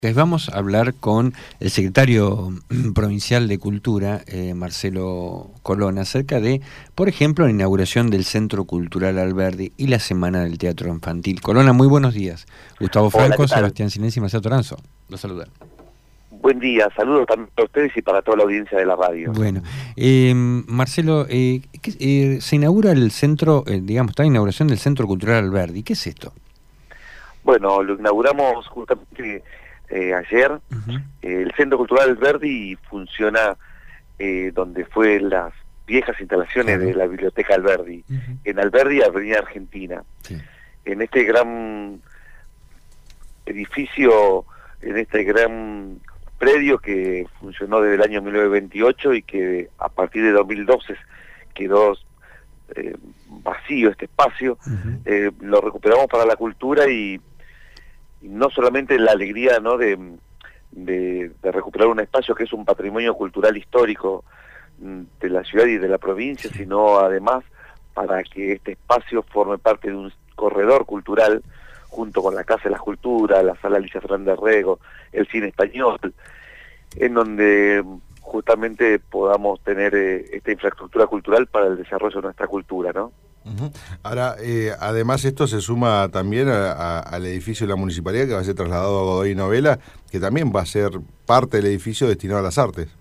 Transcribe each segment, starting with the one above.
Vamos a hablar con el secretario provincial de Cultura, Marcelo Colón, acerca de, por ejemplo, la inauguración del Centro Cultural Alberdi y la Semana del Teatro Infantil. Colona, muy buenos días. Gustavo Hola, Franco, ¿qué tal? Sebastián Sinés y Marcelo Toranzo. Los saludan. Buen día, saludos también para ustedes y para toda la audiencia de la radio. Bueno, Marcelo, se inaugura el centro, digamos, está la inauguración del Centro Cultural Alberdi. ¿Qué es esto? Bueno, lo inauguramos justamente ayer. El Centro Cultural Alberdi funciona donde fue las viejas instalaciones de la Biblioteca Alberdi, en Alberdi, Avenida Argentina. Sí. En este gran edificio, en este gran predio que funcionó desde el año 1928 y que a partir de 2012 quedó vacío este espacio, lo recuperamos para la cultura y no solamente la alegría, ¿no?, de recuperar un espacio que es un patrimonio cultural histórico de la ciudad y de la provincia, sino además para que este espacio forme parte de un corredor cultural junto con la Casa de las Culturas, la Sala Alicia Fernández Rego, el Cine Español, en donde justamente podamos tener esta infraestructura cultural para el desarrollo de nuestra cultura, ¿no? Ahora, además esto se suma también al edificio de la Municipalidad que va a ser trasladado a Godoy Novela, que también va a ser parte del edificio destinado a las artes.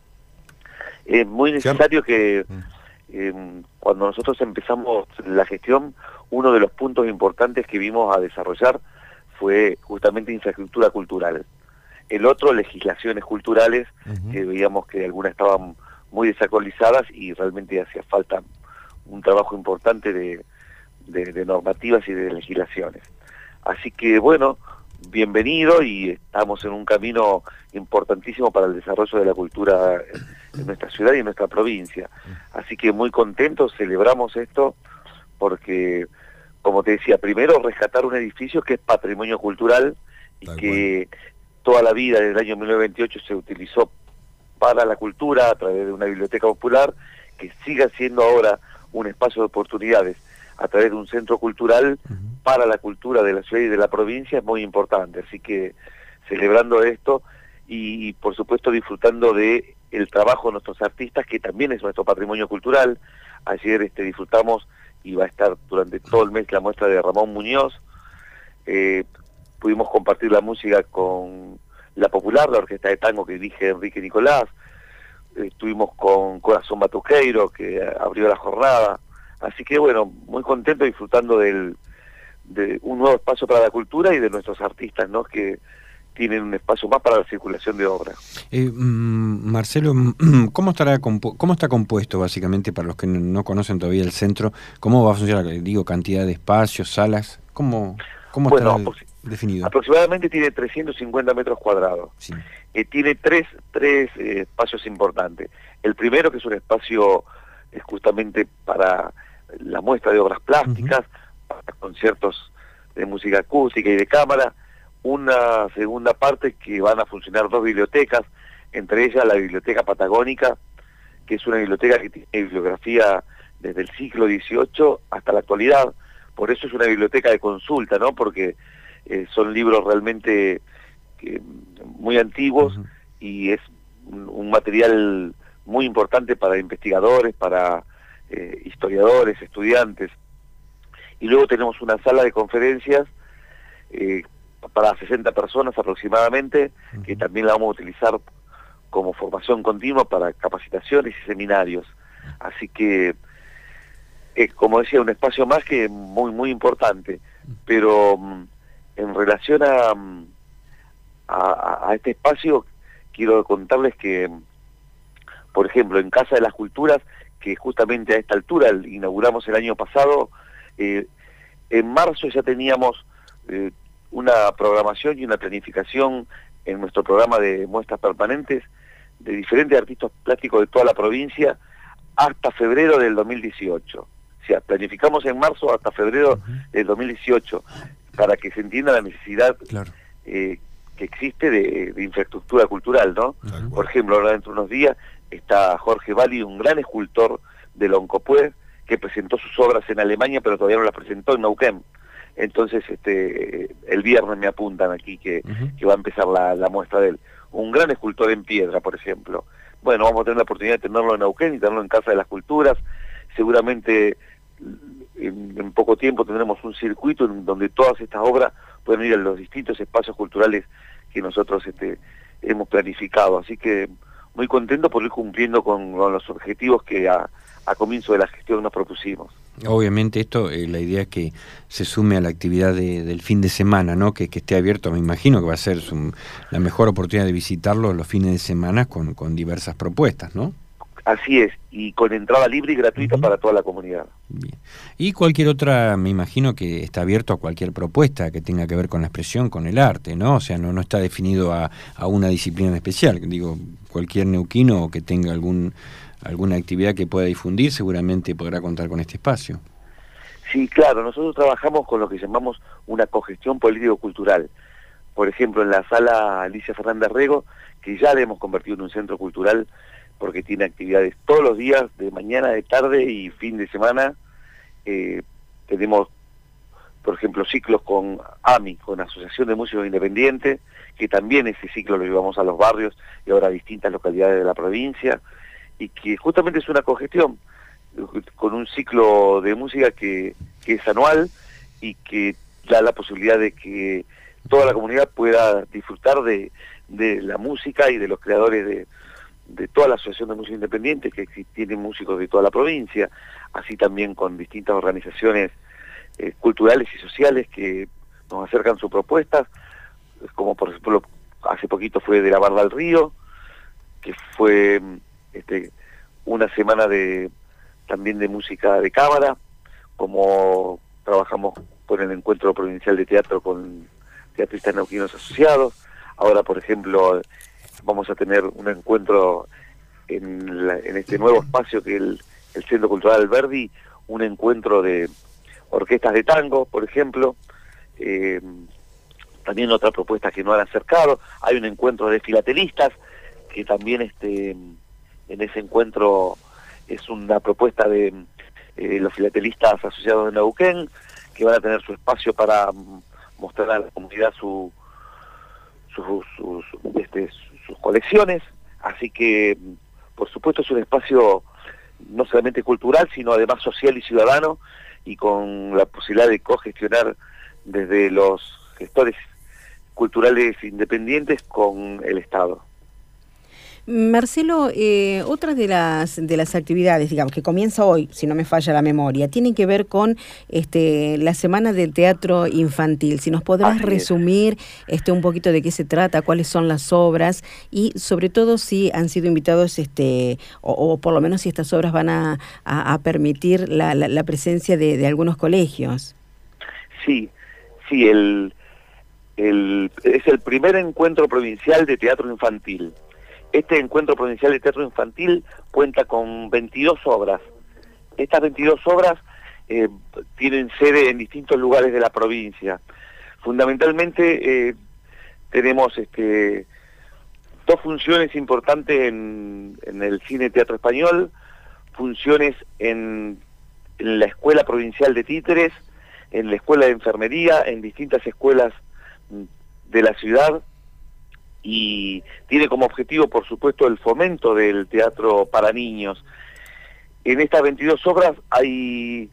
Es muy necesario que cuando nosotros empezamos la gestión, uno de los puntos importantes que vimos a desarrollar fue justamente infraestructura cultural. El otro, legislaciones culturales, que veíamos que algunas estaban muy desactualizadas y realmente hacía falta un trabajo importante de normativas y de legislaciones. Así que bueno, bienvenido, y estamos en un camino importantísimo para el desarrollo de la cultura en nuestra ciudad y en nuestra provincia. Así que muy contentos, celebramos esto, porque, como te decía, primero rescatar un edificio que es patrimonio cultural y que toda la vida, desde el año 1928, se utilizó para la cultura a través de una biblioteca popular, que siga siendo ahora un espacio de oportunidades a través de un centro cultural para la cultura de la ciudad y de la provincia, es muy importante. Así que celebrando esto y por supuesto disfrutando de el trabajo de nuestros artistas, que también es nuestro patrimonio cultural. Ayer disfrutamos, y va a estar durante todo el mes, la muestra de Ramón Muñoz. Pudimos compartir la música con La Popular, la orquesta de tango que dirige Enrique Nicolás. Estuvimos con Corazón Batuqueiro, que abrió la jornada. Así que bueno, muy contento, disfrutando de un nuevo espacio para la cultura y de nuestros artistas, ¿no?, que tienen un espacio más para la circulación de obras. Marcelo, ¿cómo está compuesto básicamente, para los que no conocen todavía el centro? ¿Cómo va a funcionar? Digo, cantidad de espacios, salas, ¿cómo estará definido? Aproximadamente tiene 350 metros cuadrados. Sí. Tiene tres espacios importantes. El primero, que es un espacio justamente para la muestra de obras plásticas, para conciertos de música acústica y de cámara. Una segunda parte que van a funcionar dos bibliotecas, entre ellas la Biblioteca Patagónica, que es una biblioteca que tiene bibliografía desde el siglo XVIII hasta la actualidad. Por eso es una biblioteca de consulta, ¿no?, porque son libros realmente muy antiguos y es un material muy importante para investigadores, para historiadores, estudiantes. Y luego tenemos una sala de conferencias para 60 personas aproximadamente, que también la vamos a utilizar como formación continua para capacitaciones y seminarios. Así que como decía, un espacio más que muy importante. Pero en relación a este espacio, quiero contarles que, por ejemplo, en Casa de las Culturas, que justamente a esta altura inauguramos el año pasado, en marzo ya teníamos una programación y una planificación en nuestro programa de muestras permanentes de diferentes artistas plásticos de toda la provincia hasta febrero del 2018. O sea, planificamos en marzo hasta febrero del 2018, para que se entienda la necesidad que existe de infraestructura cultural, ¿no? Por ejemplo, ahora dentro de unos días está Jorge Valli, un gran escultor de Loncopué, que presentó sus obras en Alemania, pero todavía no las presentó en Neuquén. Entonces el viernes me apuntan aquí que va a empezar la muestra de él. Un gran escultor en piedra, por ejemplo. Bueno, vamos a tener la oportunidad de tenerlo en Neuquén y tenerlo en Casa de las Culturas. Seguramente en poco tiempo tendremos un circuito en donde todas estas obras pueden ir a los distintos espacios culturales que nosotros hemos planificado. Así que muy contento por ir cumpliendo con los objetivos que a comienzo de la gestión nos propusimos. Obviamente esto, la idea es que se sume a la actividad del fin de semana, ¿no? Que esté abierto. Me imagino que va a ser la mejor oportunidad de visitarlo los fines de semana con diversas propuestas, ¿no? Así es, y con entrada libre y gratuita para toda la comunidad. Bien. Y cualquier otra, me imagino que está abierto a cualquier propuesta que tenga que ver con la expresión, con el arte, ¿no? O sea, no está definido a una disciplina en especial. Digo, cualquier neuquino que tenga alguna actividad que pueda difundir seguramente podrá contar con este espacio. Sí, claro, nosotros trabajamos con lo que llamamos una cogestión político-cultural. Por ejemplo, en la sala Alicia Fernández Rego, que ya le hemos convertido en un centro cultural porque tiene actividades todos los días, de mañana, de tarde y fin de semana. Tenemos, por ejemplo, ciclos con AMI, con Asociación de Músicos Independientes, que también ese ciclo lo llevamos a los barrios y ahora a distintas localidades de la provincia, y que justamente es una cogestión con un ciclo de música que es anual y que da la posibilidad de que toda la comunidad pueda disfrutar de la música y de los creadores de toda la Asociación de Músicos Independientes, que tiene músicos de toda la provincia, así también con distintas organizaciones culturales y sociales que nos acercan sus propuestas, como por ejemplo hace poquito fue de la Barda al Río, que fue una semana también de música de cámara, como trabajamos con el Encuentro Provincial de Teatro con teatristas neuquinos asociados. Ahora, por ejemplo, vamos a tener un encuentro en este nuevo espacio que es el Centro Cultural Alberdi, un encuentro de orquestas de tango, por ejemplo. También otra propuesta que nos han acercado. Hay un encuentro de filatelistas, que también en ese encuentro es una propuesta de los filatelistas asociados de Neuquén, que van a tener su espacio para mostrar a la comunidad sus colecciones. Así que, por supuesto, es un espacio no solamente cultural, sino además social y ciudadano, y con la posibilidad de cogestionar desde los gestores culturales independientes con el Estado. Marcelo, otras de las actividades, digamos, que comienza hoy, si no me falla la memoria, tienen que ver con la Semana del Teatro Infantil. Si nos podrás resumir un poquito de qué se trata, cuáles son las obras y sobre todo si han sido invitados o por lo menos si estas obras van a permitir la presencia de algunos colegios. Sí, es el primer encuentro provincial de teatro infantil. Este encuentro provincial de teatro infantil cuenta con 22 obras. Estas 22 obras tienen sede en distintos lugares de la provincia. Fundamentalmente tenemos dos funciones importantes en el Cine Teatro Español, funciones en la Escuela Provincial de Títeres, en la Escuela de Enfermería, en distintas escuelas de la ciudad, y tiene como objetivo, por supuesto, el fomento del teatro para niños. En estas 22 obras hay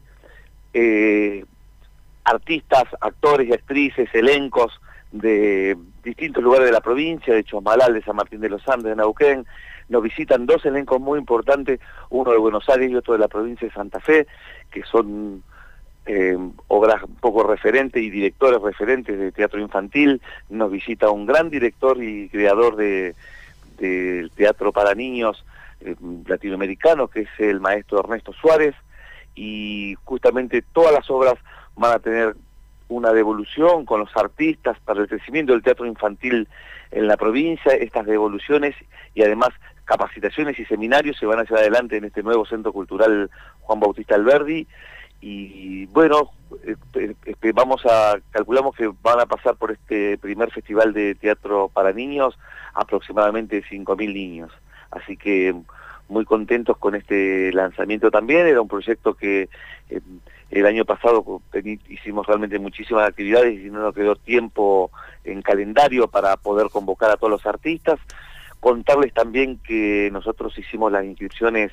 artistas, actores y actrices, elencos de distintos lugares de la provincia, de Chosmalal, de San Martín de los Andes, de Neuquén. Nos visitan dos elencos muy importantes, uno de Buenos Aires y otro de la provincia de Santa Fe, que son obras un poco referentes y directores referentes de teatro infantil. Nos visita un gran director y creador del teatro para niños latinoamericano, que es el maestro Ernesto Suárez, y justamente todas las obras van a tener una devolución con los artistas para el crecimiento del teatro infantil en la provincia. Estas devoluciones y además capacitaciones y seminarios se van a llevar adelante en este nuevo Centro Cultural Juan Bautista Alberdi. Y bueno, calculamos que van a pasar por este primer festival de teatro para niños aproximadamente 5.000 niños. Así que muy contentos con este lanzamiento también. Era un proyecto que el año pasado hicimos realmente muchísimas actividades y no nos quedó tiempo en calendario para poder convocar a todos los artistas. Contarles también que nosotros hicimos las inscripciones,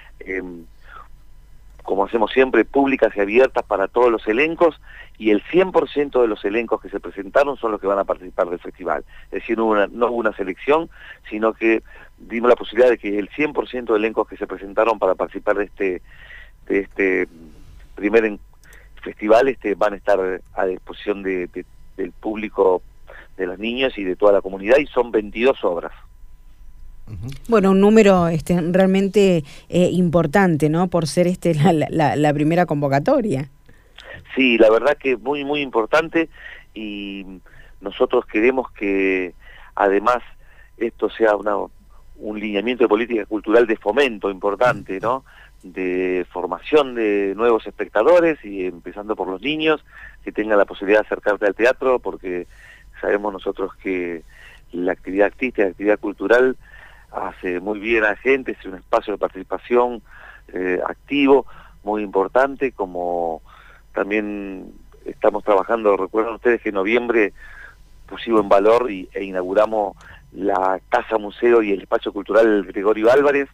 como hacemos siempre, públicas y abiertas para todos los elencos, y el 100% de los elencos que se presentaron son los que van a participar del festival. Es decir, no hubo una selección, sino que dimos la posibilidad de que el 100% de elencos que se presentaron para participar de este primer festival van a estar a disposición del público, de los niños y de toda la comunidad, y son 22 obras. Bueno, un número realmente importante, ¿no? Por ser la primera convocatoria. Sí, la verdad que muy, muy importante, y nosotros queremos que además esto sea un lineamiento de política cultural de fomento importante, ¿no? De formación de nuevos espectadores, y empezando por los niños, que tengan la posibilidad de acercarse al teatro, porque sabemos nosotros que la actividad artística, la actividad cultural hace muy bien a la gente, es un espacio de participación activo, muy importante, como también estamos trabajando. Recuerdan ustedes que en noviembre pusimos en valor e inauguramos la Casa Museo y el Espacio Cultural Gregorio Álvarez,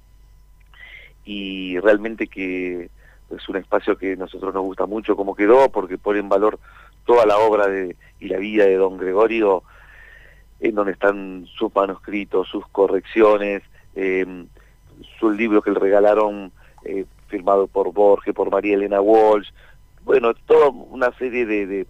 y realmente que es un espacio que a nosotros nos gusta mucho cómo quedó, porque pone en valor toda la obra y la vida de don Gregorio, en donde están sus manuscritos, sus correcciones, su libro que le regalaron, firmado por Borges, por María Elena Walsh. Bueno, toda una serie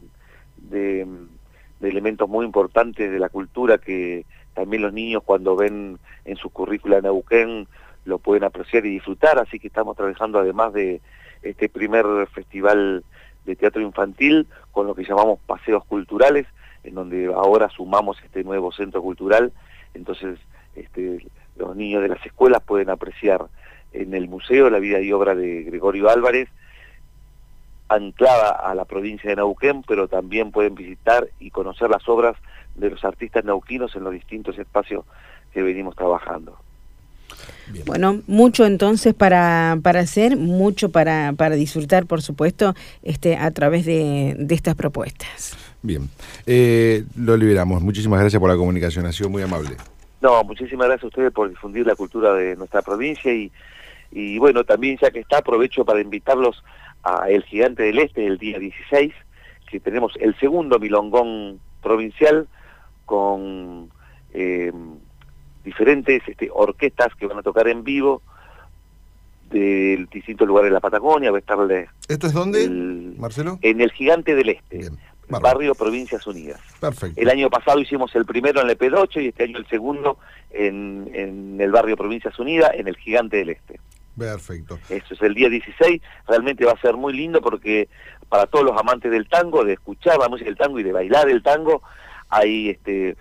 de elementos muy importantes de la cultura que también los niños, cuando ven en su currícula en Neuquén, lo pueden apreciar y disfrutar. Así que estamos trabajando, además de este primer festival de teatro infantil, con lo que llamamos paseos culturales, en donde ahora sumamos este nuevo centro cultural. Entonces los niños de las escuelas pueden apreciar en el museo la vida y obra de Gregorio Álvarez, anclada a la provincia de Neuquén, pero también pueden visitar y conocer las obras de los artistas neuquinos en los distintos espacios que venimos trabajando. Bien. Bueno, mucho entonces para hacer, mucho para disfrutar, por supuesto, a través de estas propuestas. Bien, lo liberamos. Muchísimas gracias por la comunicación, ha sido muy amable. No, muchísimas gracias a ustedes por difundir la cultura de nuestra provincia, y bueno, también, ya que está, aprovecho para invitarlos a El Gigante del Este el día 16, que tenemos el segundo milongón provincial con diferentes orquestas que van a tocar en vivo de distintos lugares de la Patagonia. Va a estar ¿Esto es dónde, Marcelo? En El Gigante del Este. Bien. Barrio Provincias Unidas. Perfecto. El año pasado hicimos el primero en el P8 y este año el segundo en el barrio Provincias Unidas, en el Gigante del Este. Perfecto. Eso es el día 16, realmente va a ser muy lindo, porque para todos los amantes del tango, de escuchar la música del tango y de bailar el tango, hay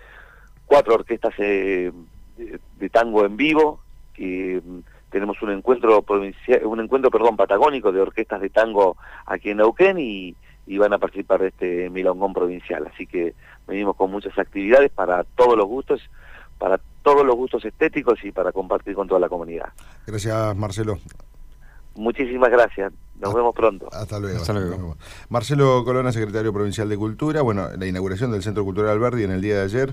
4 orquestas de tango en vivo, que tenemos un encuentro patagónico de orquestas de tango aquí en Neuquén, y van a participar de este milongón provincial. Así que venimos con muchas actividades para todos los gustos, estéticos, y para compartir con toda la comunidad. Gracias, Marcelo. Muchísimas gracias. Nos vemos pronto. Hasta luego. Hasta luego. Marcelo Colona, secretario provincial de Cultura. Bueno, la inauguración del Centro Cultural Alberdi en el día de ayer.